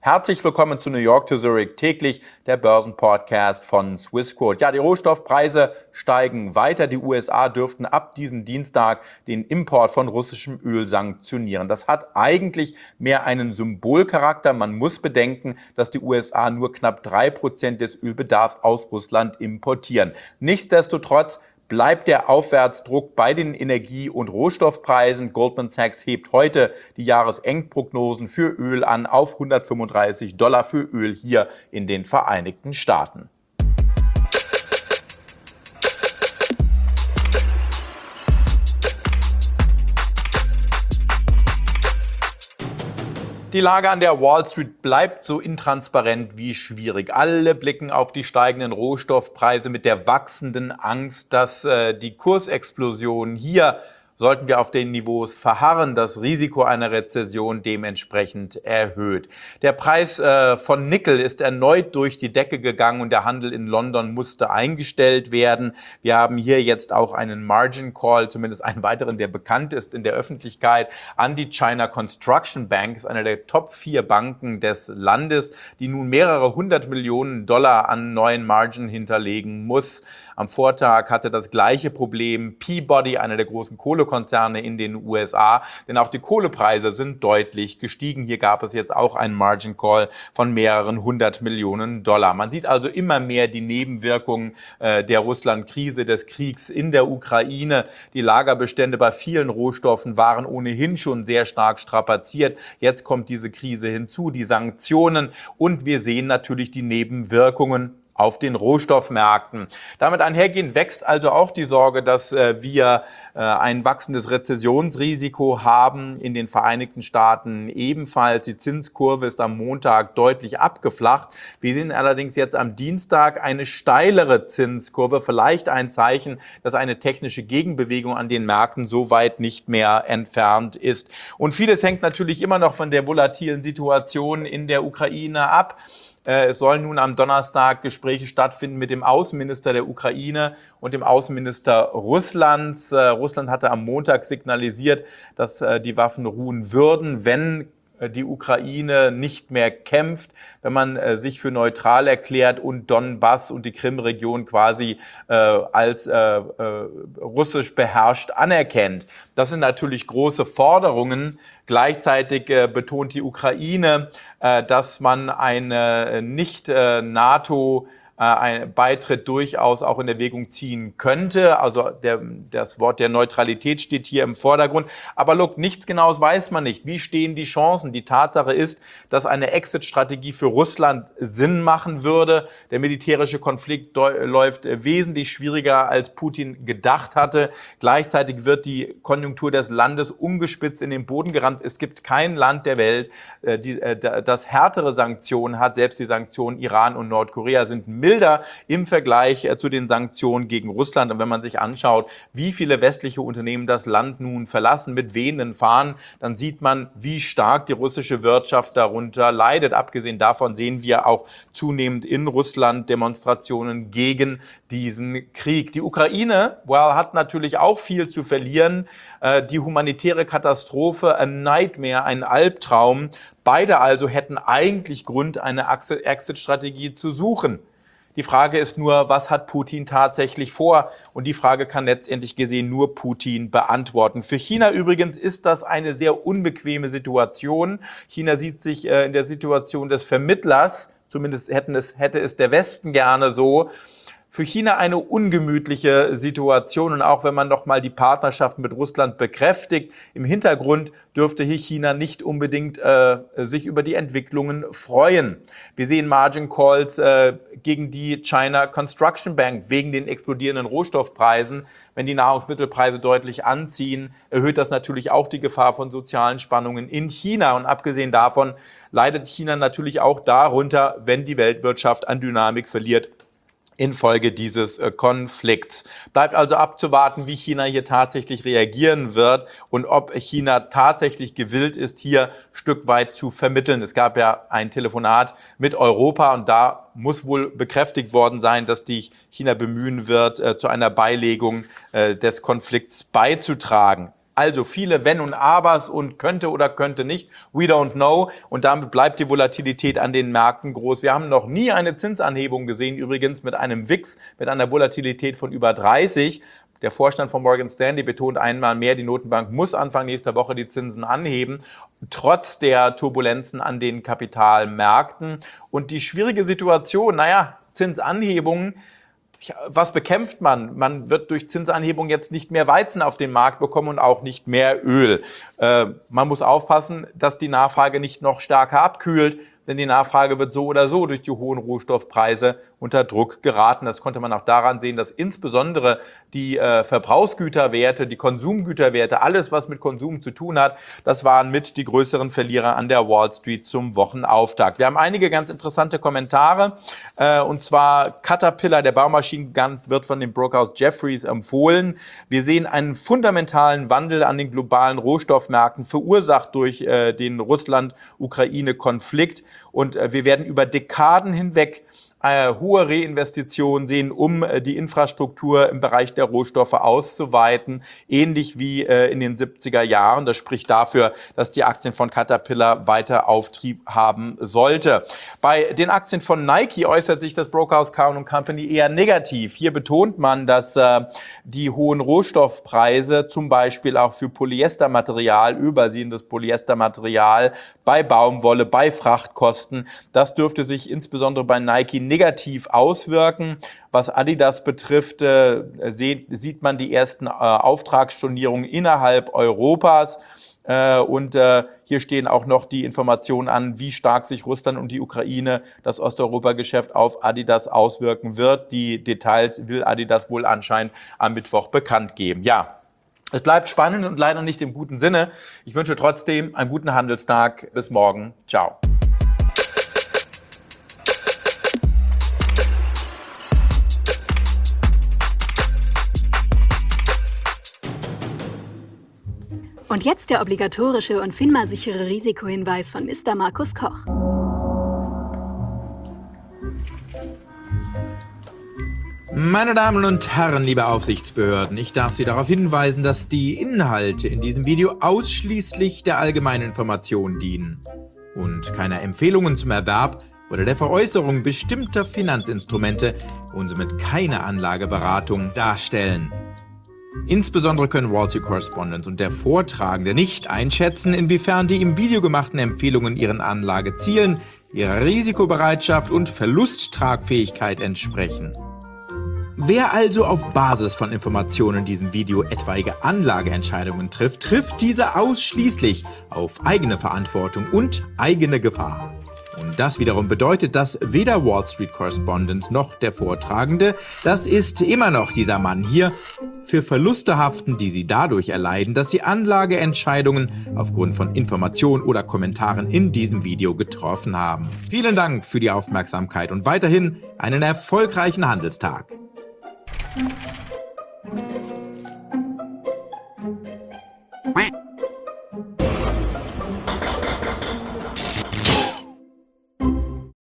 Herzlich willkommen zu New York to Zurich täglich, der Börsenpodcast von Swissquote. Ja, die Rohstoffpreise steigen weiter. Die USA dürften ab diesem Dienstag den Import von russischem Öl sanktionieren. Das hat eigentlich mehr einen Symbolcharakter. Man muss bedenken, dass die USA nur knapp 3% des Ölbedarfs aus Russland importieren. Nichtsdestotrotz bleibt der Aufwärtsdruck bei den Energie- und Rohstoffpreisen. Goldman Sachs hebt heute die Jahresendprognosen für Öl an auf $135 für Öl hier in den Vereinigten Staaten. Die Lage an der Wall Street bleibt so intransparent wie schwierig. Alle blicken auf die steigenden Rohstoffpreise mit der wachsenden Angst, dass die Kursexplosion hier, sollten wir auf den Niveaus verharren, das Risiko einer Rezession dementsprechend erhöht. Der Preis von Nickel ist erneut durch die Decke gegangen und der Handel in London musste eingestellt werden. Wir haben hier jetzt auch einen Margin Call, zumindest einen weiteren, der bekannt ist in der Öffentlichkeit, an die China Construction Bank, ist eine der Top 4 Banken des Landes, die nun mehrere 100 Millionen Dollar an neuen Margin hinterlegen muss. Am Vortag hatte das gleiche Problem Peabody, einer der großen Kohlekonzerne in den USA, denn auch die Kohlepreise sind deutlich gestiegen. Hier gab es jetzt auch einen Margin Call von mehreren 100 Millionen Dollar. Man sieht also immer mehr die Nebenwirkungen der Russland-Krise, des Kriegs in der Ukraine. Die Lagerbestände bei vielen Rohstoffen waren ohnehin schon sehr stark strapaziert. Jetzt kommt diese Krise hinzu, die Sanktionen, und wir sehen natürlich die Nebenwirkungen auf den Rohstoffmärkten. Damit einhergehend wächst also auch die Sorge, dass wir ein wachsendes Rezessionsrisiko haben in den Vereinigten Staaten. Ebenfalls die Zinskurve ist am Montag deutlich abgeflacht. Wir sehen allerdings jetzt am Dienstag eine steilere Zinskurve, vielleicht ein Zeichen, dass eine technische Gegenbewegung an den Märkten so weit nicht mehr entfernt ist. Und vieles hängt natürlich immer noch von der volatilen Situation in der Ukraine ab. Es sollen nun am Donnerstag Gespräche stattfinden mit dem Außenminister der Ukraine und dem Außenminister Russlands. Russland hatte am Montag signalisiert, dass die Waffen ruhen würden, wenn die Ukraine nicht mehr kämpft, wenn man sich für neutral erklärt und Donbass und die Krim-Region quasi als russisch beherrscht anerkennt. Das sind natürlich große Forderungen. Gleichzeitig betont die Ukraine, dass man eine Nicht-NATO ein Beitritt durchaus auch in Erwägung ziehen könnte. Also das Wort der Neutralität steht hier im Vordergrund. Aber look, nichts Genaues weiß man nicht. Wie stehen die Chancen? Die Tatsache ist, dass eine Exit-Strategie für Russland Sinn machen würde. Der militärische Konflikt läuft wesentlich schwieriger, als Putin gedacht hatte. Gleichzeitig wird die Konjunktur des Landes umgespitzt, in den Boden gerammt. Es gibt kein Land der Welt, das härtere Sanktionen hat. Selbst die Sanktionen Iran und Nordkorea sind milder im Vergleich zu den Sanktionen gegen Russland. Und wenn man sich anschaut, wie viele westliche Unternehmen das Land nun verlassen mit wehenden Fahnen, dann sieht man, wie stark die russische Wirtschaft darunter leidet. Abgesehen davon sehen wir auch zunehmend in Russland Demonstrationen gegen diesen Krieg. Die Ukraine, hat natürlich auch viel zu verlieren. Die humanitäre Katastrophe, a nightmare, ein Albtraum. Beide also hätten eigentlich Grund, eine Exit-Strategie zu suchen. Die Frage ist nur, was hat Putin tatsächlich vor? Und die Frage kann letztendlich gesehen nur Putin beantworten. Für China übrigens ist das eine sehr unbequeme Situation. China sieht sich in der Situation des Vermittlers, zumindest hätte es der Westen gerne so. Für China eine ungemütliche Situation, und auch wenn man noch mal die Partnerschaft mit Russland bekräftigt, im Hintergrund dürfte hier China nicht unbedingt sich über die Entwicklungen freuen. Wir sehen Margin Calls gegen die China Construction Bank wegen den explodierenden Rohstoffpreisen. Wenn die Nahrungsmittelpreise deutlich anziehen, erhöht das natürlich auch die Gefahr von sozialen Spannungen in China. Und abgesehen davon leidet China natürlich auch darunter, wenn die Weltwirtschaft an Dynamik verliert infolge dieses Konflikts. Bleibt also abzuwarten, wie China hier tatsächlich reagieren wird und ob China tatsächlich gewillt ist, hier Stück weit zu vermitteln. Es gab ja ein Telefonat mit Europa und da muss wohl bekräftigt worden sein, dass die China bemühen wird, zu einer Beilegung des Konflikts beizutragen. Also viele Wenn und Abers und könnte oder könnte nicht. We don't know. Und damit bleibt die Volatilität an den Märkten groß. Wir haben noch nie eine Zinsanhebung gesehen, übrigens mit einem WIX, mit einer Volatilität von über 30. Der Vorstand von Morgan Stanley betont einmal mehr, die Notenbank muss Anfang nächster Woche die Zinsen anheben, trotz der Turbulenzen an den Kapitalmärkten. Und die schwierige Situation, Zinsanhebungen, was bekämpft man? Man wird durch Zinsanhebung jetzt nicht mehr Weizen auf den Markt bekommen und auch nicht mehr Öl. Man muss aufpassen, dass die Nachfrage nicht noch stärker abkühlt, denn die Nachfrage wird so oder so durch die hohen Rohstoffpreise unter Druck geraten. Das konnte man auch daran sehen, dass insbesondere die Verbrauchsgüterwerte, die Konsumgüterwerte, alles, was mit Konsum zu tun hat, das waren mit die größeren Verlierer an der Wall Street zum Wochenauftakt. Wir haben einige ganz interessante Kommentare, und zwar Caterpillar, der Baumaschinengigant, wird von dem Brokerhaus Jefferies empfohlen. Wir sehen einen fundamentalen Wandel an den globalen Rohstoffmärkten, verursacht durch den Russland-Ukraine-Konflikt. Und wir werden über Dekaden hinweg hohe Reinvestitionen sehen, um die Infrastruktur im Bereich der Rohstoffe auszuweiten, ähnlich wie in den 70er Jahren. Das spricht dafür, dass die Aktien von Caterpillar weiter Auftrieb haben sollte. Bei den Aktien von Nike äußert sich das Brokerhaus Cowen & Company eher negativ. Hier betont man, dass die hohen Rohstoffpreise, zum Beispiel auch für Polyestermaterial, übersiehendes Polyestermaterial, bei Baumwolle, bei Frachtkosten, das dürfte sich insbesondere bei Nike negativ auswirken. Was Adidas betrifft, sieht man die ersten Auftragsstornierungen innerhalb Europas. Und hier stehen auch noch die Informationen an, wie stark sich Russland und die Ukraine, das Osteuropa-Geschäft, auf Adidas auswirken wird. Die Details will Adidas wohl anscheinend am Mittwoch bekannt geben. Ja, es bleibt spannend und leider nicht im guten Sinne. Ich wünsche trotzdem einen guten Handelstag. Bis morgen. Ciao. Und jetzt der obligatorische und FINMA-sichere Risikohinweis von Mr. Markus Koch. Meine Damen und Herren, liebe Aufsichtsbehörden, ich darf Sie darauf hinweisen, dass die Inhalte in diesem Video ausschließlich der allgemeinen Information dienen und keine Empfehlungen zum Erwerb oder der Veräußerung bestimmter Finanzinstrumente und somit keine Anlageberatung darstellen. Insbesondere können Wall Street Correspondent und der Vortragende nicht einschätzen, inwiefern die im Video gemachten Empfehlungen ihren Anlagezielen, ihrer Risikobereitschaft und Verlusttragfähigkeit entsprechen. Wer also auf Basis von Informationen in diesem Video etwaige Anlageentscheidungen trifft, trifft diese ausschließlich auf eigene Verantwortung und eigene Gefahr. Und das wiederum bedeutet, dass weder Wall Street Correspondent noch der Vortragende, das ist immer noch dieser Mann hier, für Verluste haften, die sie dadurch erleiden, dass sie Anlageentscheidungen aufgrund von Informationen oder Kommentaren in diesem Video getroffen haben. Vielen Dank für die Aufmerksamkeit und weiterhin einen erfolgreichen Handelstag.